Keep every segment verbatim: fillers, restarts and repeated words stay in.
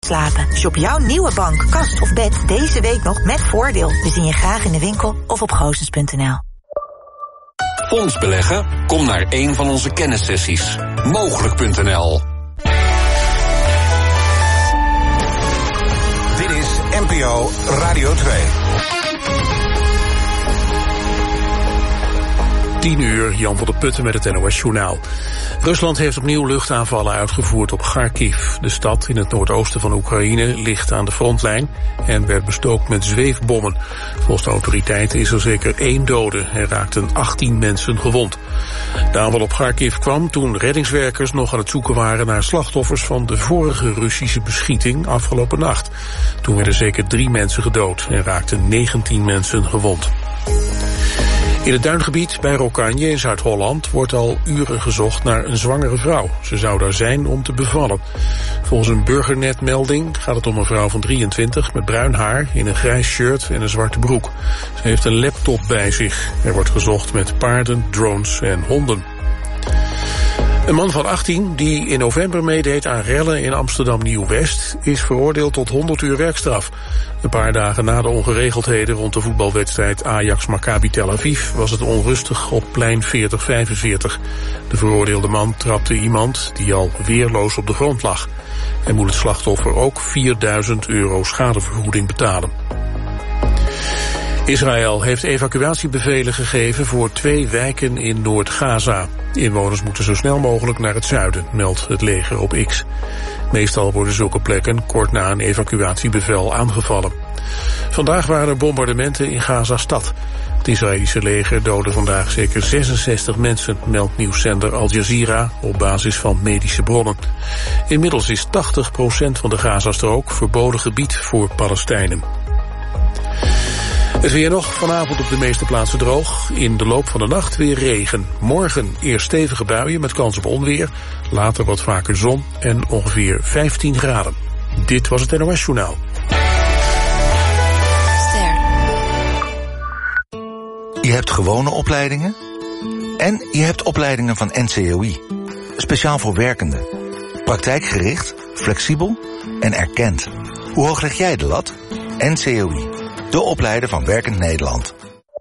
slapen. Shop jouw nieuwe bank, kast of bed deze week nog met voordeel. We zien je graag in de winkel of op goosens punt n l. Fonds beleggen? Kom naar een van onze kennissessies. Mogelijk punt n l. Dit is N P O Radio twee. tien uur, Jan van der Putten met het N O S-journaal. Rusland heeft opnieuw luchtaanvallen uitgevoerd op Kharkiv. De stad in het noordoosten van Oekraïne ligt aan de frontlijn en werd bestookt met zweefbommen. Volgens de autoriteiten is er zeker één dode en raakten achttien mensen gewond. De aanval op Kharkiv kwam toen reddingswerkers nog aan het zoeken waren naar slachtoffers van de vorige Russische beschieting afgelopen nacht. Toen werden zeker drie mensen gedood en raakten negentien mensen gewond. In het duingebied bij Rokanje in Zuid-Holland wordt al uren gezocht naar een zwangere vrouw. Ze zou daar zijn om te bevallen. Volgens een burgernetmelding gaat het om een vrouw van drieëntwintig met bruin haar in een grijs shirt en een zwarte broek. Ze heeft een laptop bij zich. Er wordt gezocht met paarden, drones en honden. Een man van achttien die in november meedeed aan rellen in Amsterdam Nieuw-West is veroordeeld tot honderd uur werkstraf. Een paar dagen na de ongeregeldheden rond de voetbalwedstrijd Ajax-Maccabi Tel Aviv was het onrustig op plein veertig vijfenveertig. De veroordeelde man trapte iemand die al weerloos op de grond lag. Hij moet het slachtoffer ook vierduizend euro schadevergoeding betalen. Israël heeft evacuatiebevelen gegeven voor twee wijken in Noord-Gaza. Inwoners moeten zo snel mogelijk naar het zuiden, meldt het leger op X. Meestal worden zulke plekken kort na een evacuatiebevel aangevallen. Vandaag waren er bombardementen in Gaza-stad. Het Israëlische leger doodde vandaag zeker zesenzestig mensen, meldt nieuwszender Al Jazeera op basis van medische bronnen. Inmiddels is tachtig procent van de Gazastrook verboden gebied voor Palestijnen. Het weer nog, vanavond op de meeste plaatsen droog. In de loop van de nacht weer regen. Morgen eerst stevige buien met kans op onweer. Later wat vaker zon en ongeveer vijftien graden. Dit was het N O S-journaal. Je hebt gewone opleidingen en je hebt opleidingen van N C O I. Speciaal voor werkenden. Praktijkgericht, flexibel en erkend. Hoe hoog leg jij de lat? N C O I. De opleider van Werkend Nederland.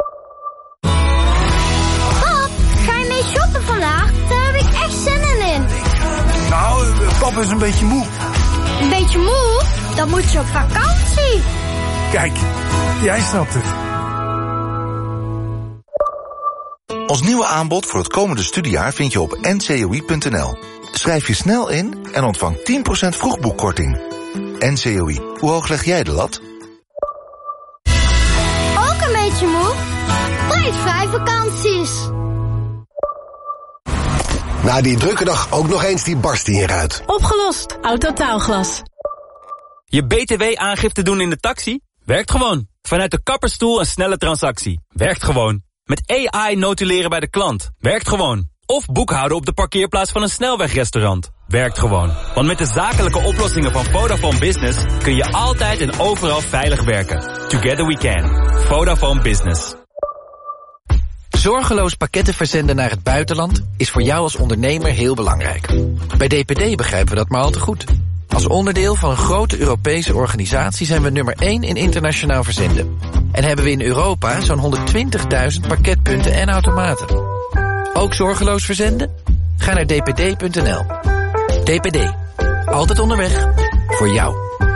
Pap, ga je mee shoppen vandaag? Daar heb ik echt zin in. Nou, pap is een beetje moe. Een beetje moe? Dan moet je op vakantie. Kijk, jij snapt het. Ons nieuwe aanbod voor het komende studiejaar vind je op N C O I punt n l. Schrijf je snel in en ontvang tien procent vroegboekkorting. N C O I. Hoe hoog leg jij de lat? Beetje moe? Prijsvrij vakanties. Na die drukke dag ook nog eens die barst in je ruit. Opgelost. Autotaalglas. Je B T W-aangifte doen in de taxi? Werkt gewoon. Vanuit de kapperstoel een snelle transactie. Werkt gewoon. Met A I notuleren bij de klant. Werkt gewoon. Of boekhouden op de parkeerplaats van een snelwegrestaurant. Werkt gewoon. Want met de zakelijke oplossingen van Vodafone Business kun je altijd en overal veilig werken. Together we can. Vodafone Business. Zorgeloos pakketten verzenden naar het buitenland is voor jou als ondernemer heel belangrijk. Bij D P D begrijpen we dat maar al te goed. Als onderdeel van een grote Europese organisatie zijn we nummer één in internationaal verzenden. En hebben we in Europa zo'n honderdtwintigduizend pakketpunten en automaten. Ook zorgeloos verzenden? Ga naar d p d punt n l. D P D. Altijd onderweg. Voor jou.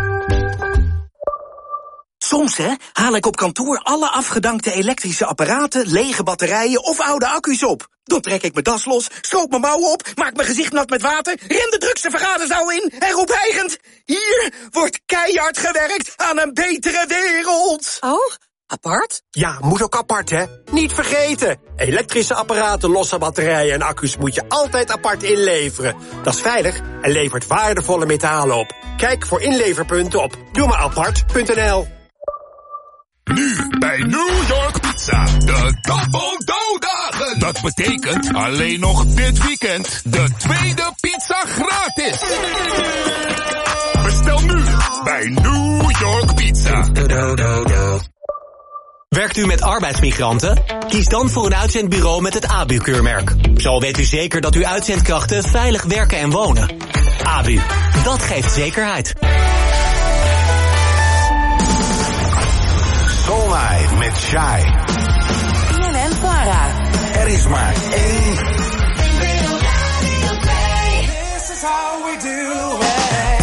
Soms, hè, haal ik op kantoor alle afgedankte elektrische apparaten, lege batterijen of oude accu's op. Dan trek ik mijn das los, stroop mijn mouwen op, maak mijn gezicht nat met water, ren de drukste vergaderzaal in en roep hijgend: hier wordt keihard gewerkt aan een betere wereld. Oh, apart? Ja, moet ook apart, hè? Niet vergeten. Elektrische apparaten, losse batterijen en accu's moet je altijd apart inleveren. Dat is veilig en levert waardevolle metalen op. Kijk voor inleverpunten op doe maar apart punt n l. Nu bij New York Pizza, de Double Dough-dagen. Dat betekent alleen nog dit weekend de tweede pizza gratis. Bestel nu bij New York Pizza. Werkt u met arbeidsmigranten? Kies dan voor een uitzendbureau met het A B U-keurmerk. Zo weet u zeker dat uw uitzendkrachten veilig werken en wonen. A B U, dat geeft zekerheid. met Shai. B N N Vara. Er is maar één. This is how we do it.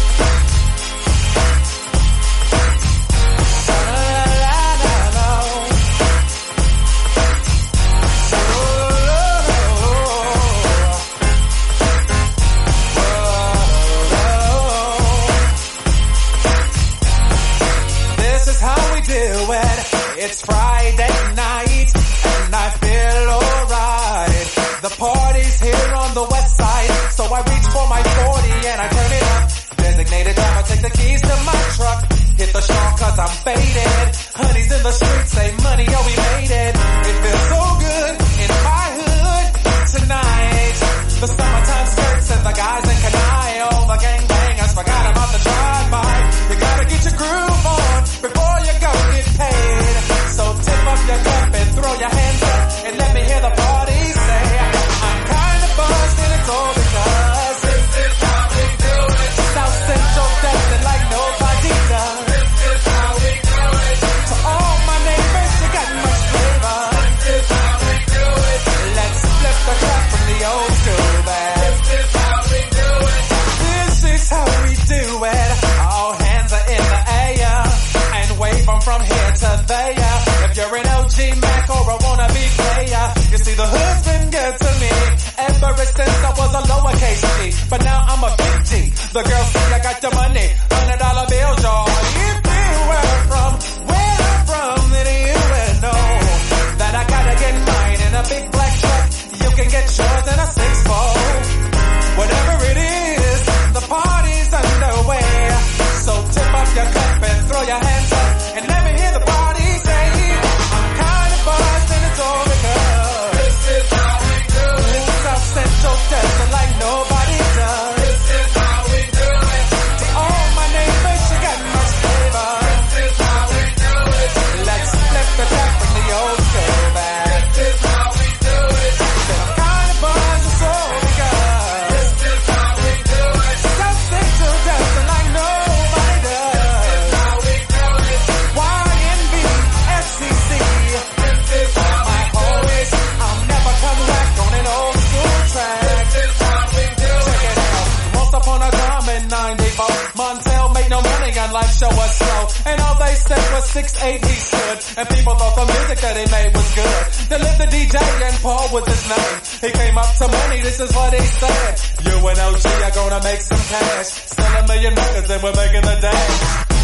It's Friday night, and I feel alright. The party's here on the west side, so I reach for my forty and I turn it up. Designated driver, take the keys to my truck. Hit the shore cause I'm faded. Honey's in the streets, say money, oh we made it. It feels so good in my hood tonight. The summertime skirts and the guys in Kanai. All the gangbangers forgot about the drive-by. You gotta get your groove on before you go get paid. So tip up your cup and throw your hands up and let me hear the party say, I'm kinda buzzed and it's all because this is how we do it. South Central does it like nobody does. This is how we do it. To all my neighbors, you got much flavor. This is how we do it. Let's flip the crap from the old school back. This is how we do it. This is how we do it. All hands are in the air and wave them from here to there. If you're an O G Mac or a wannabe player, you see the hood's been good to me ever since I was a lowercase G. But now I'm a big G. The girls see I got the money, hundred dollar bills, y'all. If you were from where I'm from, then you would know that I gotta get mine in a big black truck. You can get yours in a six fold. Whatever it is, the party's underway. So tip up your cup and throw your hands up and let me hear the party say, I'm kinda buzzed and it's all because this is how we do it. South Central does it like nobody does. This is how we do it. To all my neighbors, you got much flavor. This is how we do it. Let's flip the tap from the old school back. This is how we do it. Said I'm kinda buzzed, it's all because this is how we do it. South Central does it like nobody does. This is how we do it. Y N B, S C C. This is how my always, I'll never come back on an old school track. This is how we do it. Check it out. Once upon a time in ninety-four, Montel made no money and life show was slow. And all they said was six eight he stood. And people thought the music that he made was good. They lived the D J and Paul was his name. He came up to money, this is what he said. You and O G are gonna make some cash. Sell a million records and we're making the dash.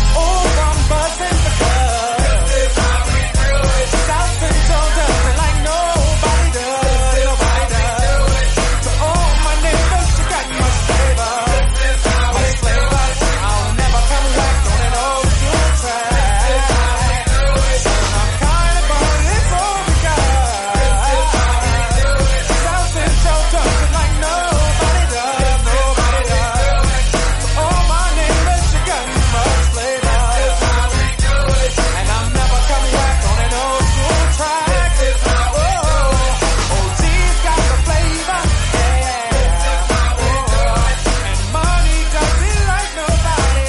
Oh, I'm buzzing because this is how we do it. South Central does it like nobody does. Nobody does. To all my neighbors, you got much flavor. This is how we flavor. I'll never come back on an old school track. This is how we do it. I'm kinda buzzed, it's all because this is how we do it. South Central does it like nobody does. Nobody does. To all my neighbors, you got much flavor. This is how we do it. And I'm never coming back on an old school track. This is how we do it. O G's got the flavor. Yeah. This is how we do it. And money does it like nobody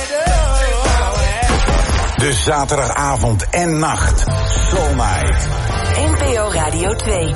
does. De zaterdagavond en nacht. Soul Night. N P O Radio twee.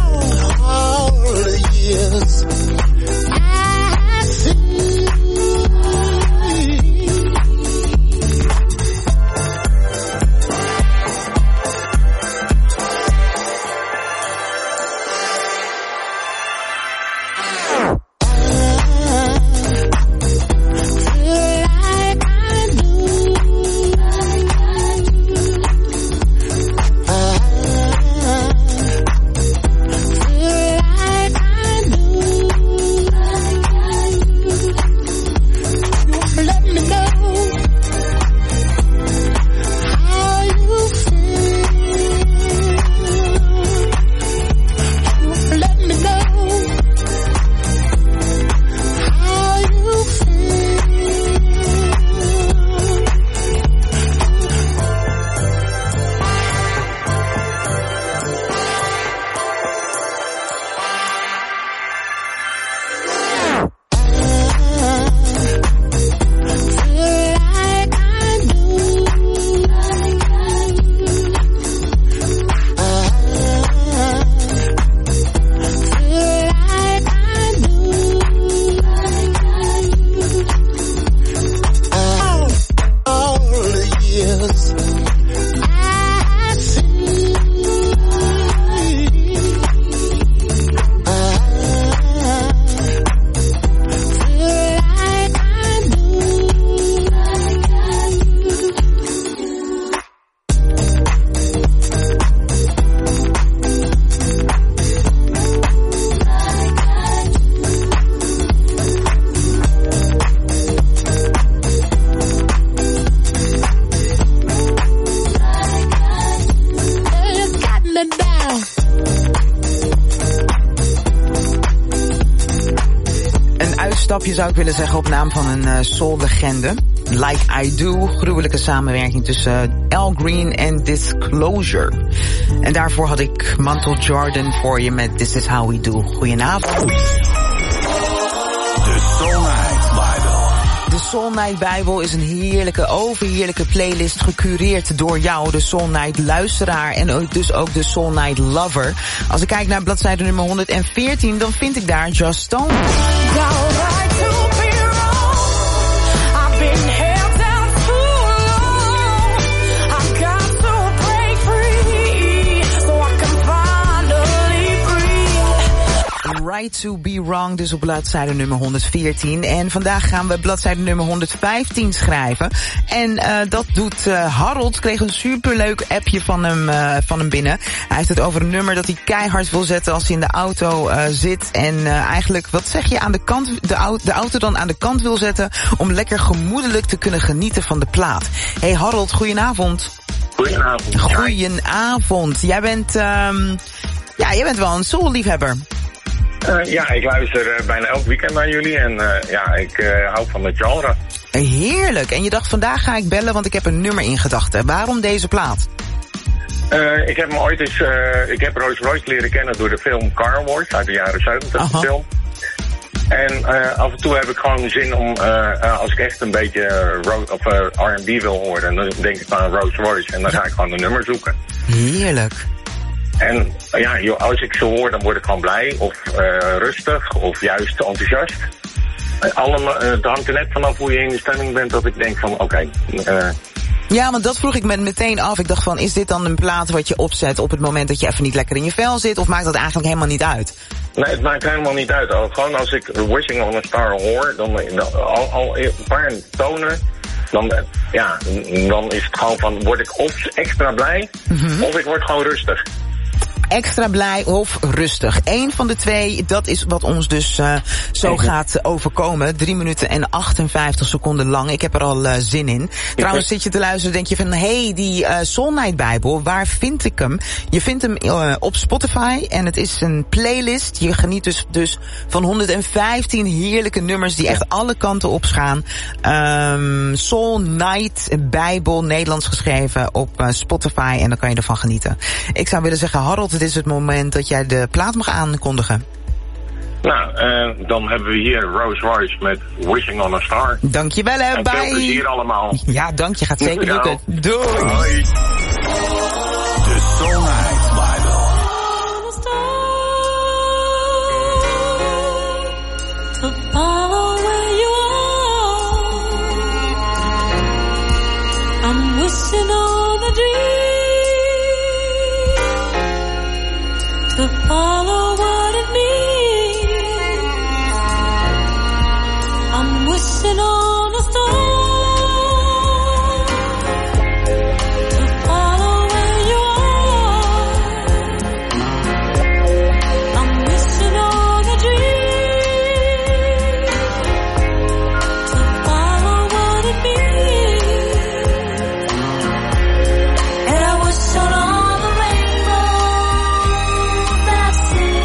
All the years I have seen it down. Een uitstapje zou ik willen zeggen op naam van een uh, soul-legende. Like I Do, gruwelijke samenwerking tussen uh, Al Green en Disclosure. En daarvoor had ik Mantle Jordan voor je met This Is How We Do. Goedenavond. De Soul Night Bible. De Soul Night Bible is een heerlijke, overheerlijke playlist gecureerd door jou, de Soul Night luisteraar en ook dus ook de Soul Night lover. Als ik kijk naar bladzijde nummer honderdveertien, dan vind ik daar Just Stone. Right to be wrong, dus op bladzijde nummer honderdveertien. En vandaag gaan we bladzijde nummer honderdvijftien schrijven. En uh, dat doet uh, Harold, kreeg een superleuk appje van hem, uh, van hem binnen. Hij heeft het over een nummer dat hij keihard wil zetten als hij in de auto uh, zit. En uh, eigenlijk, wat zeg je, aan de kant, de, au- de auto dan aan de kant wil zetten om lekker gemoedelijk te kunnen genieten van de plaat. Hey Harold, goedenavond. Goedenavond. Goedenavond. Jij bent, um, ja, jij bent wel een soul-liefhebber. Uh, ja, ik luister uh, bijna elk weekend naar jullie en uh, ja, ik uh, hou van het genre. Heerlijk. En je dacht, vandaag ga ik bellen, want ik heb een nummer in gedachten. Waarom deze plaat? Uh, ik heb me ooit eens, uh, ik heb Rolls Royce leren kennen door de film Car Wars uit de jaren zeventig, de film. En uh, af en toe heb ik gewoon zin om, uh, uh, als ik echt een beetje uh, ro- of, uh, R en B wil horen, dan denk ik aan Rolls Royce en dan ga ik gewoon een nummer zoeken. Heerlijk. En ja, joh, als ik ze hoor, dan word ik gewoon blij of uh, rustig of juist enthousiast. Allemaal, uh, het hangt er net vanaf hoe je in de stemming bent dat ik denk van oké. Okay, uh, ja, want dat vroeg ik me meteen af. Ik dacht van, is dit dan een plaat wat je opzet op het moment dat je even niet lekker in je vel zit? Of maakt dat eigenlijk helemaal niet uit? Nee, het maakt helemaal niet uit. Al, gewoon als ik Wishing on a Star hoor, dan, dan al, al een paar tonen, dan, ja, dan is het gewoon van, word ik of extra blij, mm-hmm. of ik word gewoon rustig. Extra blij of rustig. Eén van de twee, dat is wat ons dus uh, zo gaat overkomen. Drie minuten en achtenvijftig seconden lang. Ik heb er al uh, zin in. Trouwens, zit je te luisteren, denk je van, hey, die uh, Soul Night Bijbel, waar vind ik hem? Je vindt hem uh, op Spotify en het is een playlist. Je geniet dus, dus van honderdvijftien heerlijke nummers die echt alle kanten opsgaan. Um, Soul Night Bijbel, Nederlands geschreven op uh, Spotify en dan kan je ervan genieten. Ik zou willen zeggen, Harold, het is het moment dat jij de plaat mag aankondigen. Nou, uh, dan hebben we hier Rolls Royce met Wishing on a Star. Dankjewel, hè, en bye. veel plezier allemaal. Ja, dank je, gaat zeker lukken. Doei. Hoi. De Soul Night Bible. I'm wishing on a dream to follow what it means. I'm wishing on a star to follow where you are. I'm wishing on a dream to follow what it means. And I wish on all the rainbows I've seen.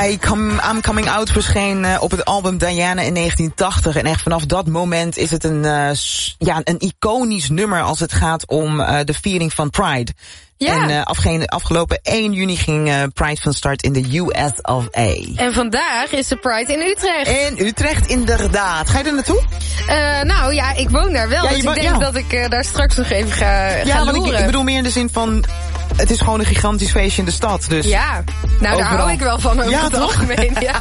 I come, I'm Coming Out verscheen uh, op het album Diana in negentien tachtig. En echt vanaf dat moment is het een, uh, ja, een iconisch nummer als het gaat om uh, de viering van Pride. Ja. En uh, afgeen, afgelopen één juni ging uh, Pride van start in de U S of A. En vandaag is de Pride in Utrecht. In Utrecht, inderdaad. Ga je er naartoe? Uh, nou ja, ik woon daar wel. Ja, dus ik denk ja. dat ik uh, daar straks nog even ga, ja, ga loeren. Ik, ik bedoel meer in de zin van... Het is gewoon een gigantisch feestje in de stad. Dus ja, nou overal. Daar hou ik wel van over ja, het toch? algemeen. Ja.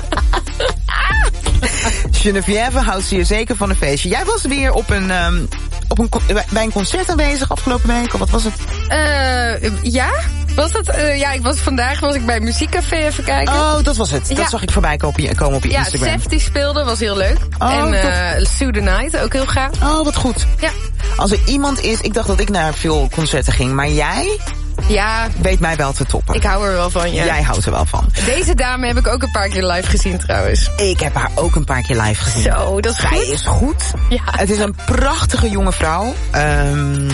Geneviève houdt hier zeker van een feestje. Jij was weer op een, um, op een, bij een concert aanwezig afgelopen week, of wat was het? Uh, ja, was dat? Uh, ja, ik was, vandaag was ik bij een muziekcafé even kijken. Oh, dat was het. Dat ja. zag ik voorbij komen op je ja, Instagram. Ja, Sefty speelde, was heel leuk. Oh, en uh, Sue the Night, ook heel gaaf. Oh, wat goed. Ja. Als er iemand is, ik dacht dat ik naar veel concerten ging, maar jij... Ja. Weet mij wel te toppen. Ik hou er wel van, ja. Jij houdt er wel van. Deze dame heb ik ook een paar keer live gezien trouwens. Ik heb haar ook een paar keer live gezien. Zo, dat is Zij goed. is goed. Ja. Het is een prachtige jonge vrouw. Um,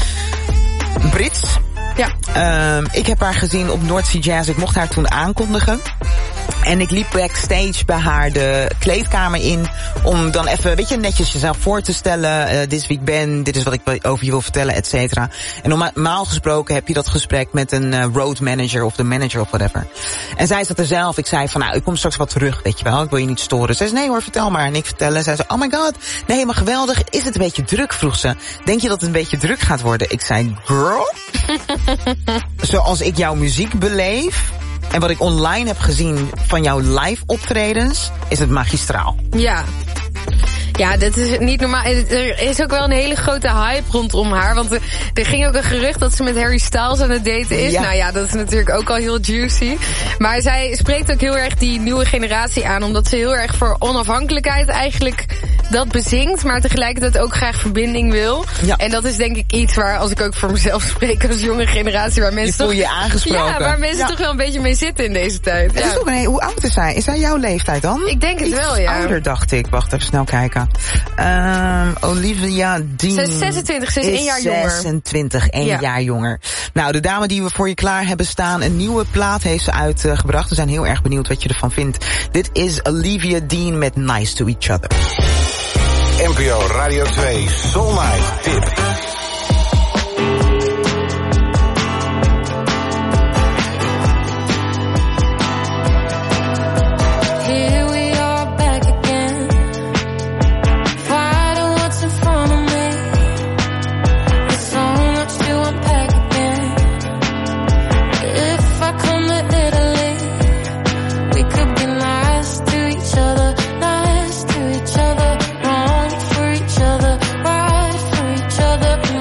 Brits. Ja. Um, ik heb haar gezien op North Sea Jazz. Ik mocht haar toen aankondigen. En ik liep backstage bij haar de kleedkamer in om dan even, weet je, netjes jezelf voor te stellen. Uh, dit is wie ik ben, dit is wat ik over je wil vertellen, et cetera. En normaal gesproken heb je dat gesprek met een uh, road manager of de manager of whatever. En zij zat er zelf. Ik zei van, nou, ik kom straks wat terug, weet je wel. Ik wil je niet storen. Zij zei, nee hoor, vertel maar. En ik vertellen. Zij zei, oh my god, nee, maar geweldig. Is het een beetje druk, vroeg ze. Denk je dat het een beetje druk gaat worden? Ik zei, girl, zoals ik jouw muziek beleef... En wat ik online heb gezien van jouw live optredens, is het magistraal. Ja. Ja, dat is niet normaal. Er is ook wel een hele grote hype rondom haar. Want er, er ging ook een gerucht dat ze met Harry Styles aan het daten is. Ja. Nou ja, dat is natuurlijk ook al heel juicy. Maar zij spreekt ook heel erg die nieuwe generatie aan. Omdat ze heel erg voor onafhankelijkheid eigenlijk dat bezingt. Maar tegelijkertijd ook graag verbinding wil. Ja. En dat is denk ik iets waar, als ik ook voor mezelf spreek als jonge generatie, waar mensen je voel je toch, aangesproken. Ja, waar mensen ja. toch wel een beetje mee zitten in deze tijd. Het ja. is ook een, hoe oud is zij? Is zij jouw leeftijd dan? Ik denk het Iets wel, ja. ouder, dacht ik. Wacht, even snel kijken. Um, Olivia Dean. Ze is zesentwintig, ze is, is één jaar jonger. zesentwintig, één ja. jaar jonger. Nou, de dame die we voor je klaar hebben staan, een nieuwe plaat heeft ze uitgebracht. We zijn heel erg benieuwd wat je ervan vindt. Dit is Olivia Dean met Nice to Each Other. N P O Radio twee Soul Night Tip. Other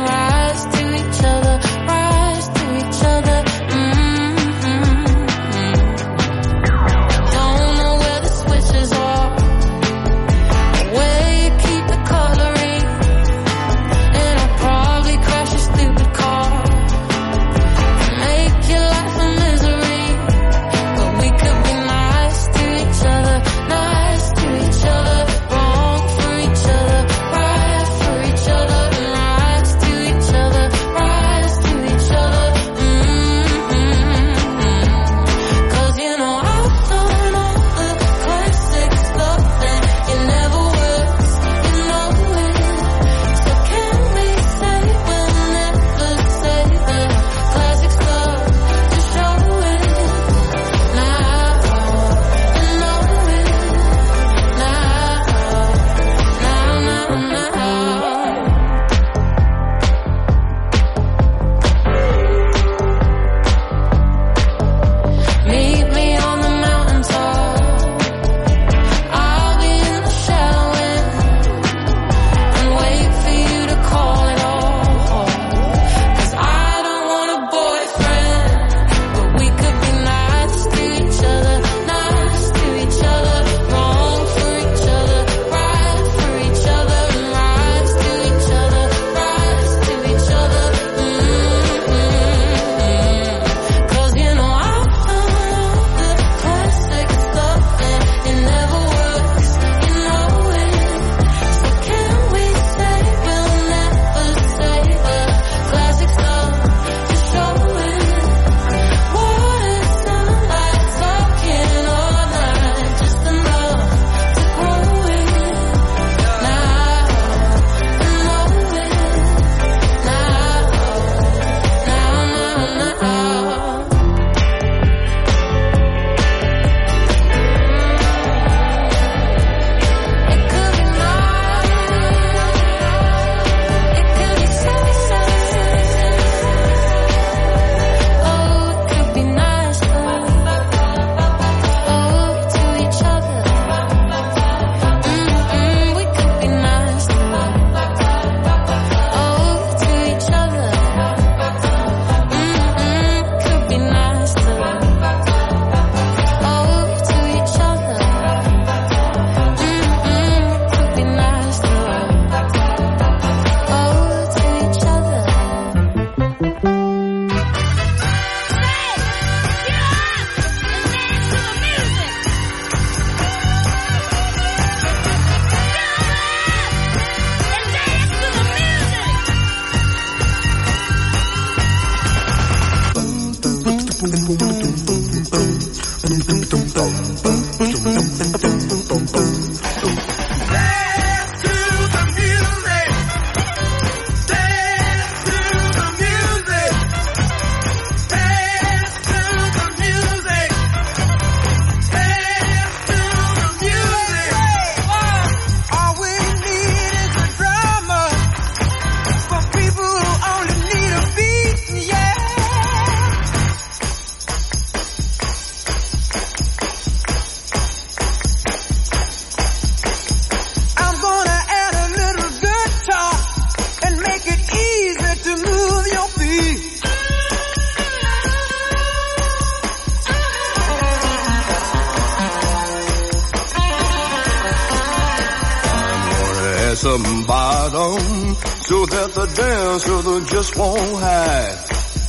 some bottom so that the dancer just won't hide.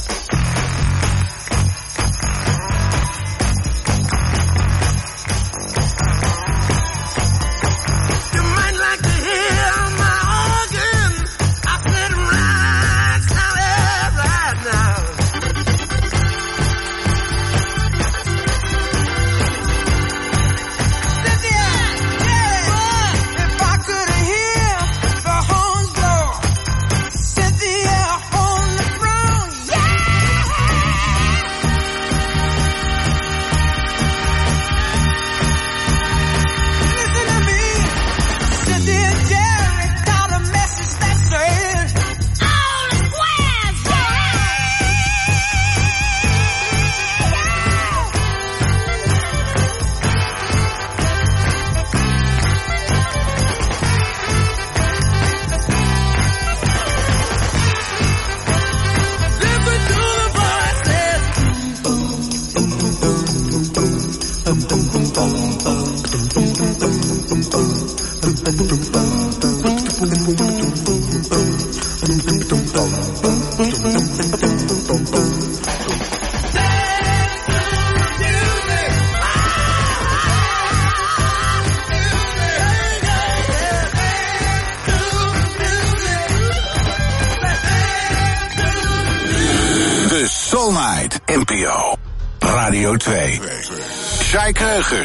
De Soul Night, N P O, Radio twee. Sjaak Kreuger.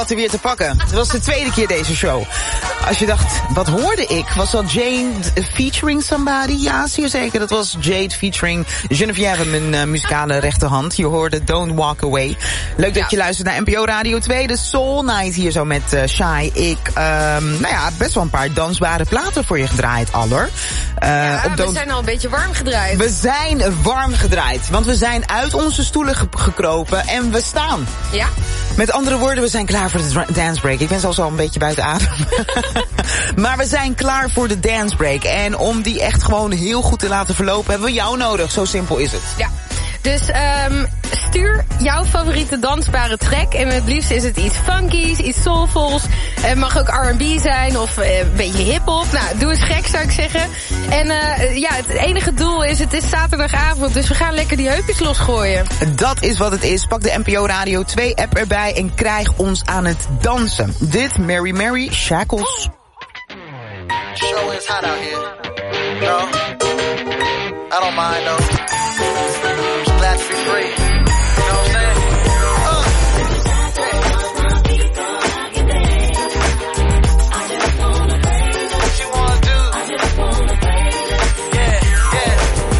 zat er weer te pakken. Het was de tweede keer deze show. Als je dacht, wat hoorde ik? Was dat Jade featuring somebody? Ja, zeer zeker. Dat was Jade featuring Geneviève, mijn uh, muzikale rechterhand. Je hoorde Don't Walk Away. Leuk ja. dat je luistert naar N P O Radio twee. De Soul Night hier zo met uh, Shai. Ik, um, nou ja, best wel een paar dansbare platen voor je gedraaid, Aller. Uh, ja, op we Don't... zijn al een beetje warm gedraaid. We zijn warm gedraaid. Want we zijn uit onze stoelen ge- gekropen en we staan. Ja. Met andere woorden, we zijn klaar voor de dra- dance break. Ik ben zelfs al een beetje buiten adem. Maar we zijn klaar voor de dance break. En om die echt gewoon heel goed te laten verlopen, hebben we jou nodig. Zo simpel is het. Ja. Dus um, stuur jouw favoriete dansbare track. En het liefst is het iets funkies, iets soulfuls. Het mag ook R en B zijn of uh, een beetje hiphop. Nou, doe eens gek zou ik zeggen. En uh, ja, het enige doel is, het is zaterdagavond. Dus we gaan lekker die heupjes losgooien. Dat is wat het is. Pak de N P O Radio twee app erbij en krijg ons aan het dansen. Dit Mary Mary Shackles. Show is hot out here. No, I don't mind though. Just glad to be free. You know what I'm saying? Uh. What you wanna do? Yeah, yeah.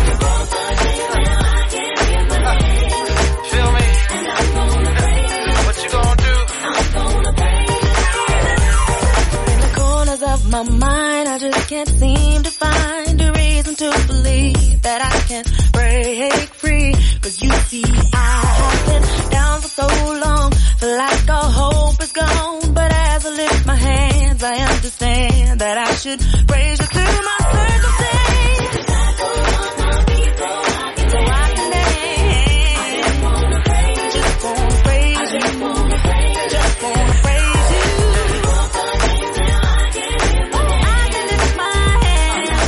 Uh. Feel me? What you gonna do? In the corners of my mind, I just can't seem to find a reason to believe that I can break free. Cause you see, I have been down for so long, feel like all hope is gone. But as I lift my hands, I understand that I should praise you through my circumstance. So I can dance. Just gonna praise you. Just gonna praise you. I can lift my hands.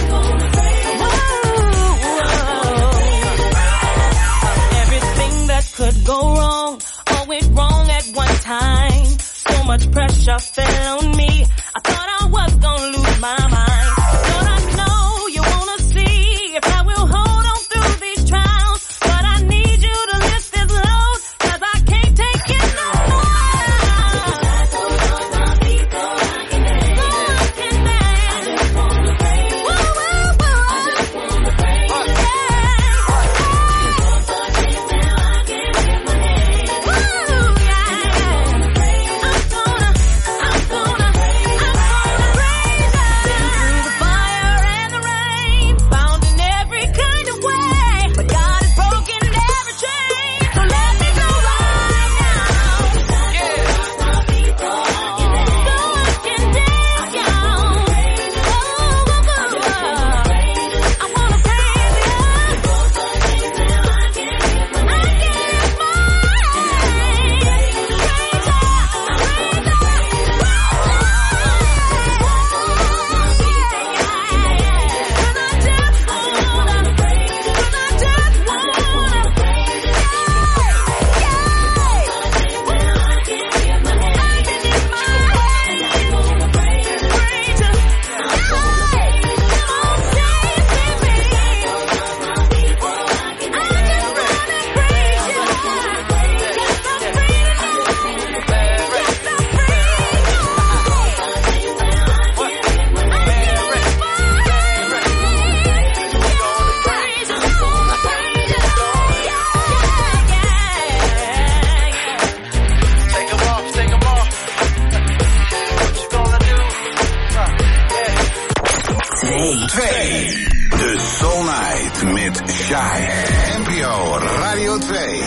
Everything that could go wrong, all went wrong at one time. So much pressure fell on me. I thought I was gonna lose my mind. Lord, I know you wanna see if I will hold on through these trials. But I need you to lift this load, cause I can't take it no more. So I can dance. Woo, woo, woo. Shai. N P O Radio twee.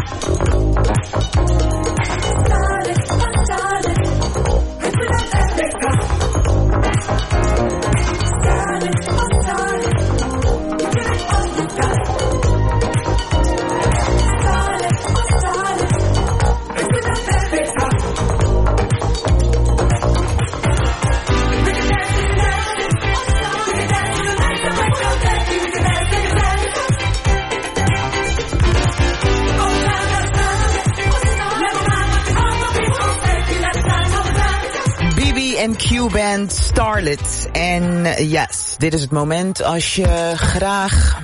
en Q-band Starlet. En yes, dit is het moment als je graag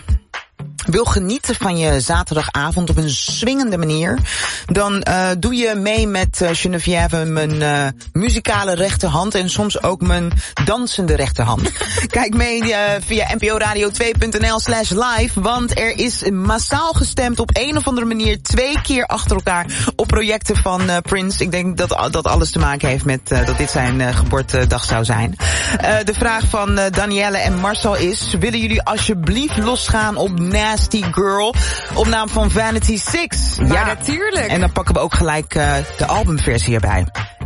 wil genieten van je zaterdagavond op een swingende manier, dan uh, doe je mee met uh, Geneviève mijn uh, muzikale rechterhand en soms ook mijn dansende rechterhand. Kijk mee uh, via n p o radio twee punt n l slash live, want er is massaal gestemd op een of andere manier twee keer achter elkaar op projecten van uh, Prince. Ik denk dat dat alles te maken heeft met uh, dat dit zijn uh, geboortedag zou zijn. Uh, de vraag van uh, Danielle en Marcel is: willen jullie alsjeblieft losgaan op Nasty Girl, op naam van Vanity Six? Ja, ja, natuurlijk. En dan pakken we ook gelijk uh, de albumversie erbij.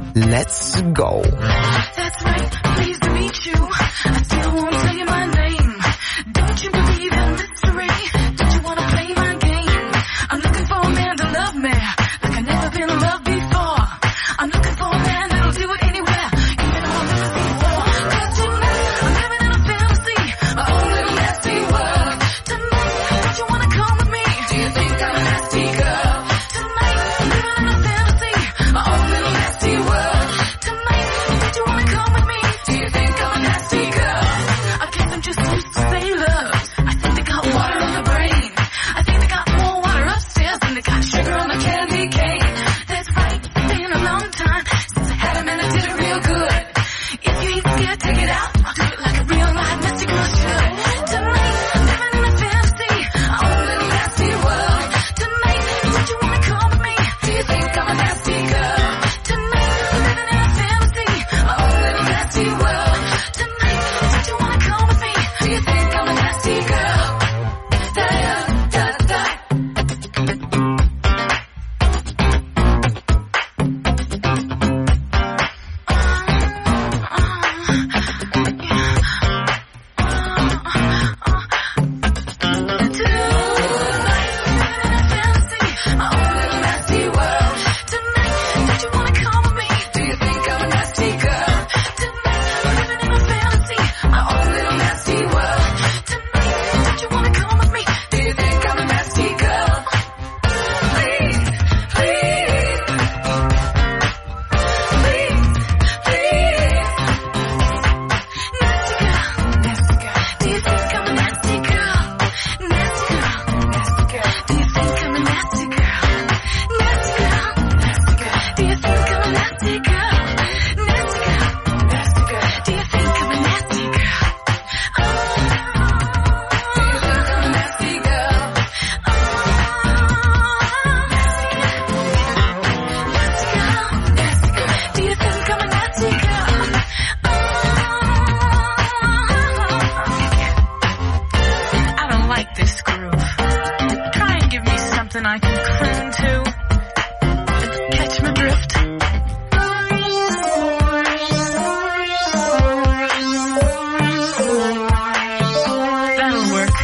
Let's go. That's right, pleased to meet you. I still won't tell you my name. Don't you believe in victory? Don't you wanna play my game? I'm looking for a man to love me like I've never been loved before. I'm looking for a man that'll do it anywhere, even on the floor. 'Cause tonight I'm living in a fantasy, my own little nasty world. Tonight, don't you wanna come with me? Do you think I'm a nasty girl? Tonight, I'm living in a fantasy, my own little nasty world. Tonight, don't you wanna come with me? Do you think I'm a nasty girl? I guess I'm just used to sailors. I think they got water on the brain. I think they got more water upstairs than they got sugar on the candy cane. That's right, it's been a long time since I had a man that did it real good. If you ain't scared, take it out. I'll do it like a real live nasty girl should. Tonight, I'm living in a fantasy, my own little nasty world. Tonight, don't you wanna come with me? Do you think I'm a nasty girl? Tonight, I'm living in a fantasy, my own little nasty world. Tonight, don't you wanna come with me? Do you think I'm a nasty girl? Da da da da. I can cling to. Catch my drift. That'll work.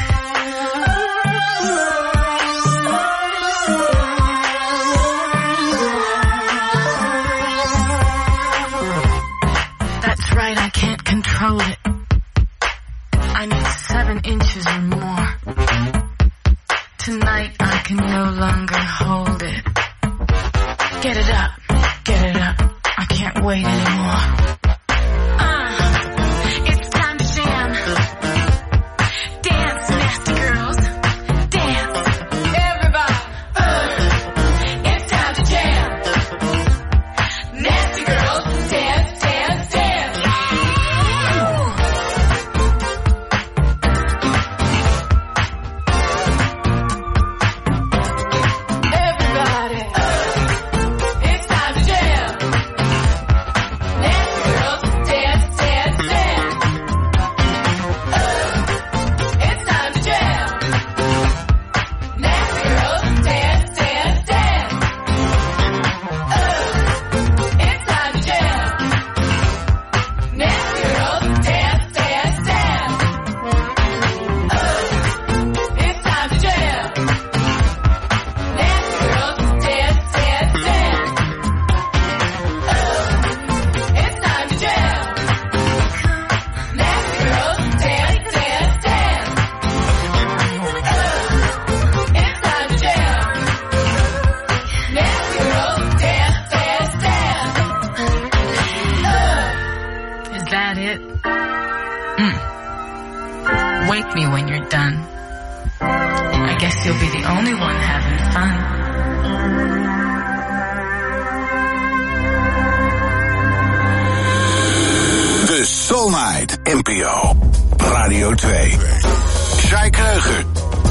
That's right, I can't control it. I need seven inches or more. Tonight I can no longer hold it. Get it up, get it up. I can't wait anymore. Uh, it's time to jam. Dance, nasty girls. Dance, everybody. Uh, it's time to jam. Nasty girls, dance, dance, dance. Everybody, uh, it's time to jam. Nasty girls. Soul Night, N P O, Radio twee. Sjaak Kreuger.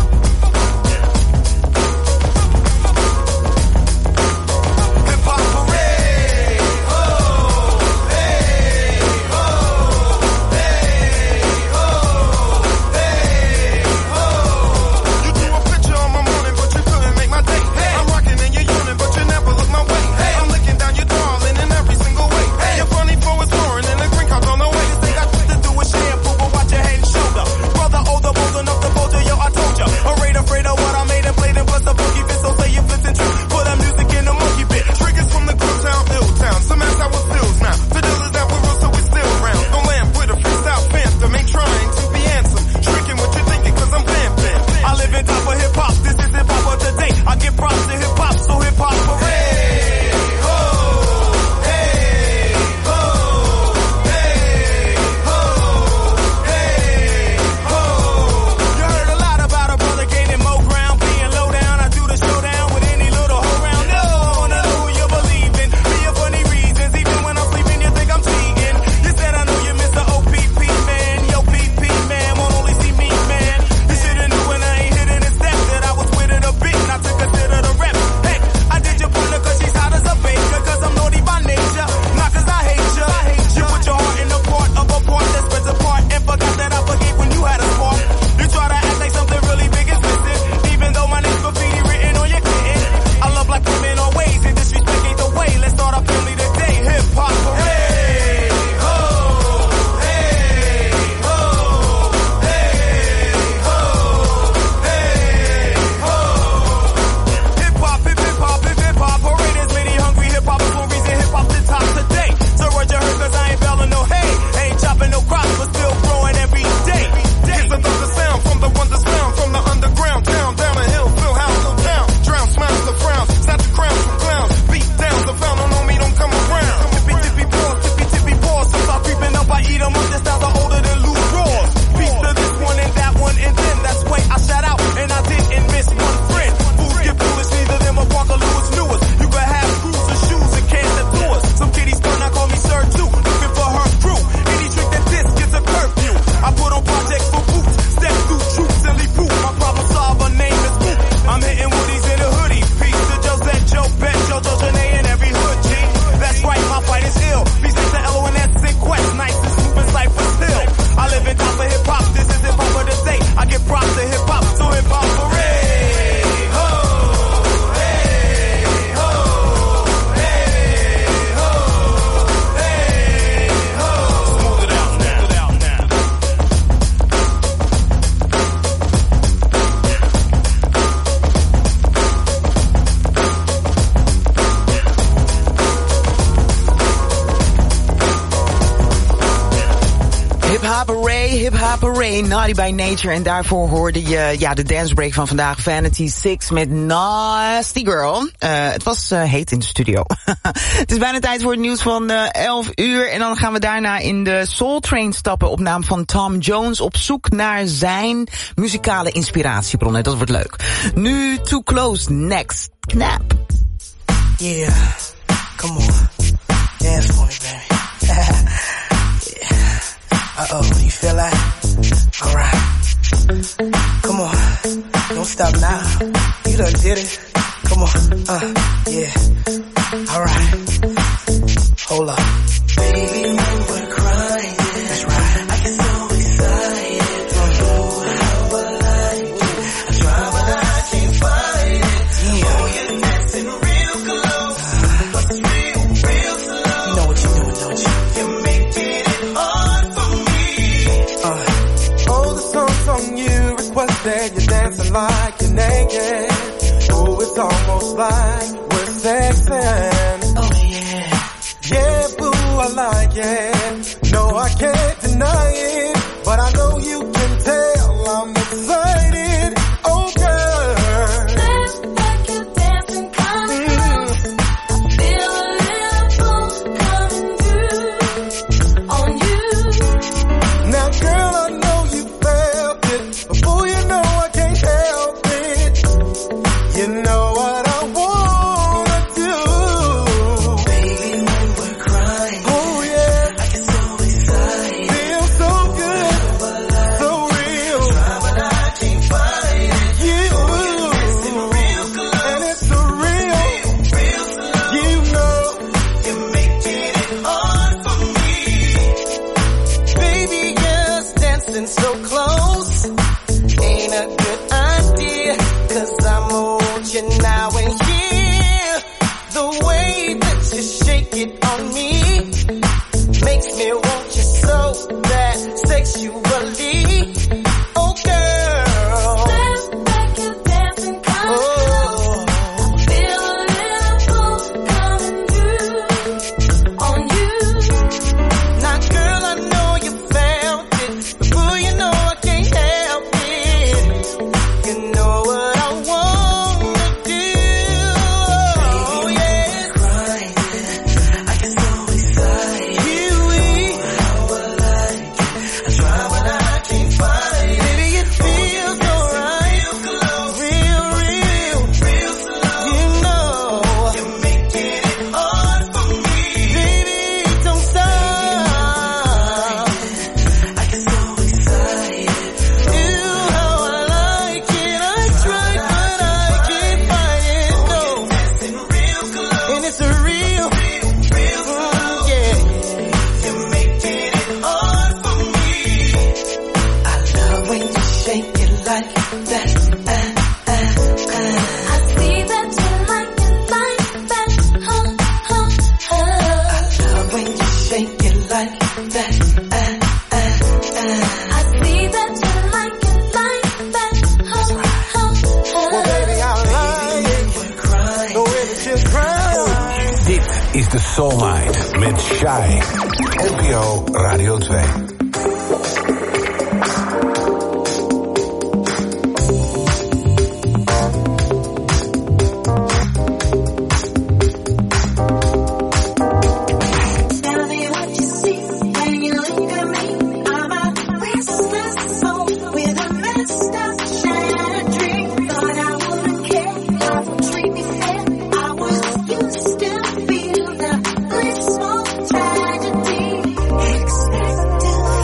Naughty by Nature. En daarvoor hoorde je ja, de dancebreak van vandaag. Vanity Six met Nasty Girl. Uh, het was uh, heet in de studio. Het is bijna tijd voor het nieuws van uh, elf uur. En dan gaan we daarna in de Soul Train stappen op naam van Tom Jones. Op zoek naar zijn muzikale inspiratiebronnen. Dat wordt leuk. Nu Too Close, Next Knap. Yeah, come on. Dance for me, baby. Yeah. Uh-oh, you feel that? Alright. Come on. Don't stop now. You done did it. Come on. Uh, yeah. Alright. Hold up. Baby, you were crying. That's right. I get so excited. Don't know how I like it. I try but I can't find it. Yeah. Oh, you're dancing real close. Uh, but it's real, real slow. You know what you're doing, don't you? You're making it hard for me. Uh. Oh, the song's on you. Requested you're dancing like you're naked. Oh, it's almost like we're sexing. Oh, yeah. Yeah, boo, I like it. No, I can't deny it. But I know you can tell I'm excited. Oh, girl. Dance like you're dancing close. I feel a little pulse coming through on you. Now, girl, I know you felt it. Before you know I can't help it. You know what I wanna do. want you now and here. The way that you shake it on me makes me want you so bad sexually. Oh girl, stand back and dance and come. Oh, I feel a little pull coming through on you. Now girl, I know you felt it, but boy, you know I can't help it. You know what I wanna do. Oh yeah, I'm crying, I get so excited. You eat how I like it. I try but I can't find it. Baby, it feels alright, real, real, real slow. You know you're making it hard for me. Baby, don't stop. I get so excited. Do how I like it. I try but I can't find it. No, and it's a real, real slow. Yeah, you're making it hard for me. I love when you shake it like that. Uh, uh, uh. I see that you like it like that. Huh, huh, huh. I love when you shake it like that. Uh, uh, uh. I see that you like it like that. Huh, huh, huh. Well, baby, I like it. The way that you cry. Dit is de Soul Night met Shai. N P O Radio twee. Tell me what you see when you look at me. I'm a restless soul with a messed up shattered dream. Thought I wouldn't care, life would treat me fair. I was used to feel the blissful tragedy. Expect to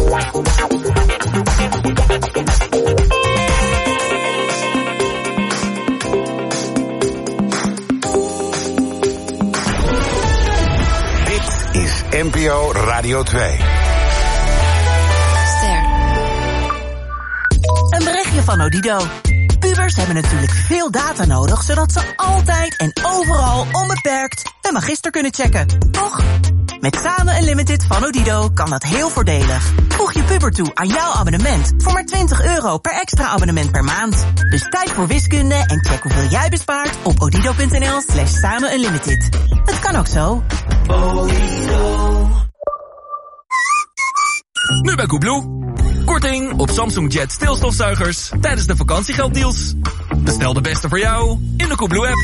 N P O Radio twee. Ster. Een berichtje van Odido. Pubers hebben natuurlijk veel data nodig, zodat ze altijd en overal onbeperkt een magister kunnen checken. Toch? Met Samen Unlimited van Odido kan dat heel voordelig. Voeg je puber toe aan jouw abonnement voor maar twintig euro per extra abonnement per maand. Dus tijd voor wiskunde en check hoeveel jij bespaart op odido.nl slash samen unlimited. Het kan ook zo. Odido. Nu bij Koebloe. Korting op Samsung Jet stilstofzuigers tijdens de vakantiegelddeals. Bestel de beste voor jou in de Koebloe-app.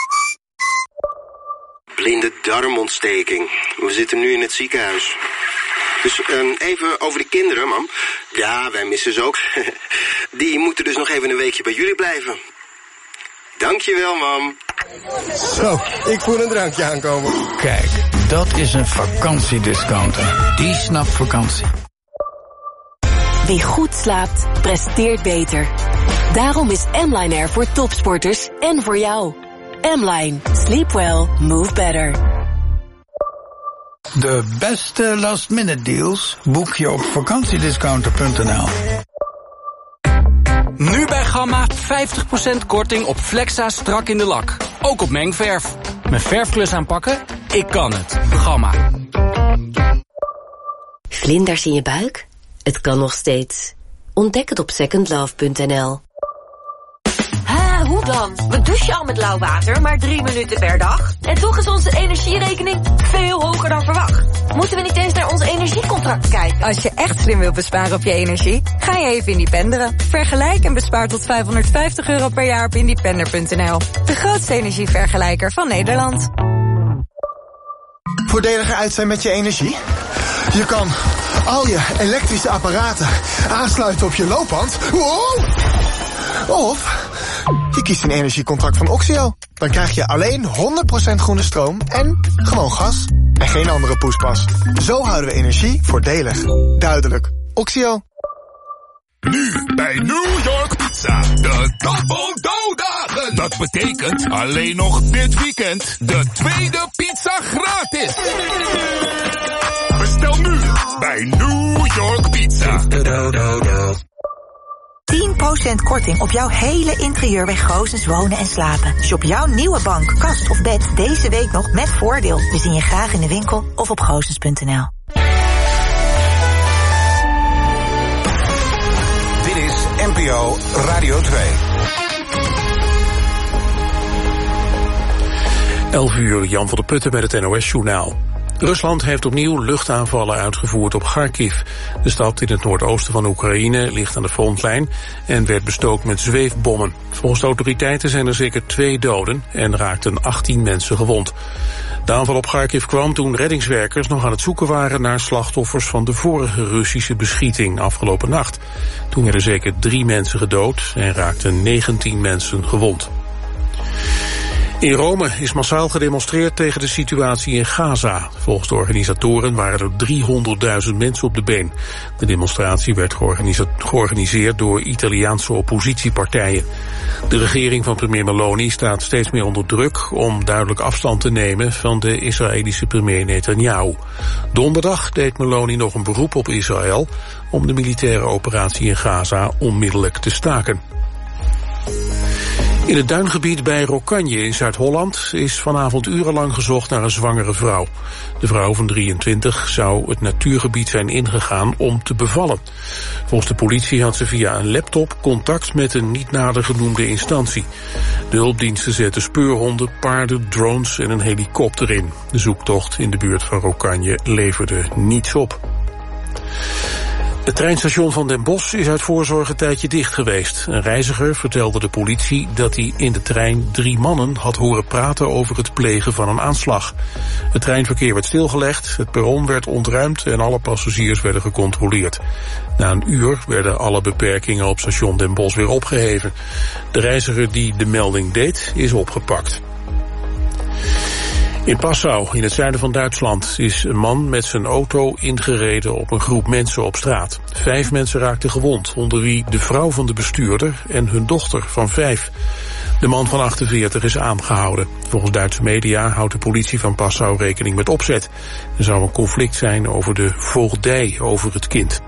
Blinde darmontsteking. We zitten nu in het ziekenhuis. Dus um, even over de kinderen, mam. Ja, wij missen ze ook. Die moeten dus nog even een weekje bij jullie blijven. Dankjewel, mam. Zo, ik voel een drankje aankomen. Kijk, dat is een vakantiediscounter. Die snapt vakantie. Wie goed slaapt, presteert beter. Daarom is M-Line er voor topsporters en voor jou. M-Line. Sleep well, move better. De beste last-minute deals boek je op vakantiediscounter punt n l. Nu bij Gamma vijftig procent korting op Flexa strak in de lak. Ook op mengverf. Mijn verfklus aanpakken? Ik kan het. Gamma. Vlinders in je buik? Het kan nog steeds. Ontdek het op second love punt n l. Hè, hoe dan? We douchen al met lauw water, maar drie minuten per dag. En toch is onze energierekening veel hoger dan verwacht. Moeten we niet eens naar ons energiecontract kijken? Als je echt slim wilt besparen op je energie, ga je even independeren. Vergelijk en bespaar tot vijfhonderdvijftig euro per jaar op independer punt n l. De grootste energievergelijker van Nederland. Voordeliger uit zijn met je energie? Je kan al je elektrische apparaten aansluiten op je loopband. Wow! Of je kiest een energiecontract van Oxio. Dan krijg je alleen honderd procent groene stroom en gewoon gas. En geen andere poespas. Zo houden we energie voordelig. Duidelijk. Oxio. Nu bij New York Pizza. De Double Dough-dagen. Dat betekent alleen nog dit weekend de tweede pizza gratis. Bestel nu bij New York Pizza. tien procent korting op jouw hele interieur bij Gozens Wonen en Slapen. Shop jouw nieuwe bank, kast of bed deze week nog met voordeel. We zien je graag in de winkel of op gozens punt n l. Dit is N P O Radio twee. elf uur, Jan van der Putten met het N O S-journaal. Rusland heeft opnieuw luchtaanvallen uitgevoerd op Kharkiv. De stad in het noordoosten van Oekraïne ligt aan de frontlijn en werd bestookt met zweefbommen. Volgens de autoriteiten zijn er zeker twee doden en raakten achttien mensen gewond. De aanval op Kharkiv kwam toen reddingswerkers nog aan het zoeken waren naar slachtoffers van de vorige Russische beschieting afgelopen nacht. Toen werden zeker drie mensen gedood en raakten negentien mensen gewond. In Rome is massaal gedemonstreerd tegen de situatie in Gaza. Volgens de organisatoren waren er driehonderdduizend mensen op de been. De demonstratie werd georganiseerd door Italiaanse oppositiepartijen. De regering van premier Meloni staat steeds meer onder druk om duidelijk afstand te nemen van de Israëlische premier Netanyahu. Donderdag deed Meloni nog een beroep op Israël om de militaire operatie in Gaza onmiddellijk te staken. In het duingebied bij Rokanje in Zuid-Holland is vanavond urenlang gezocht naar een zwangere vrouw. De vrouw van drieëntwintig zou het natuurgebied zijn ingegaan om te bevallen. Volgens de politie had ze via een laptop contact met een niet nader genoemde instantie. De hulpdiensten zetten speurhonden, paarden, drones en een helikopter in. De zoektocht in de buurt van Rokanje leverde niets op. Het treinstation van Den Bosch is uit voorzorg een tijdje dicht geweest. Een reiziger vertelde de politie dat hij in de trein drie mannen had horen praten over het plegen van een aanslag. Het treinverkeer werd stilgelegd, het perron werd ontruimd en alle passagiers werden gecontroleerd. Na een uur werden alle beperkingen op station Den Bosch weer opgeheven. De reiziger die de melding deed is opgepakt. In Passau, in het zuiden van Duitsland, is een man met zijn auto ingereden op een groep mensen op straat. Vijf mensen raakten gewond, onder wie de vrouw van de bestuurder en hun dochter van vijf. De man van achtenveertig is aangehouden. Volgens Duitse media houdt de politie van Passau rekening met opzet. Er zou een conflict zijn over de voogdij over het kind.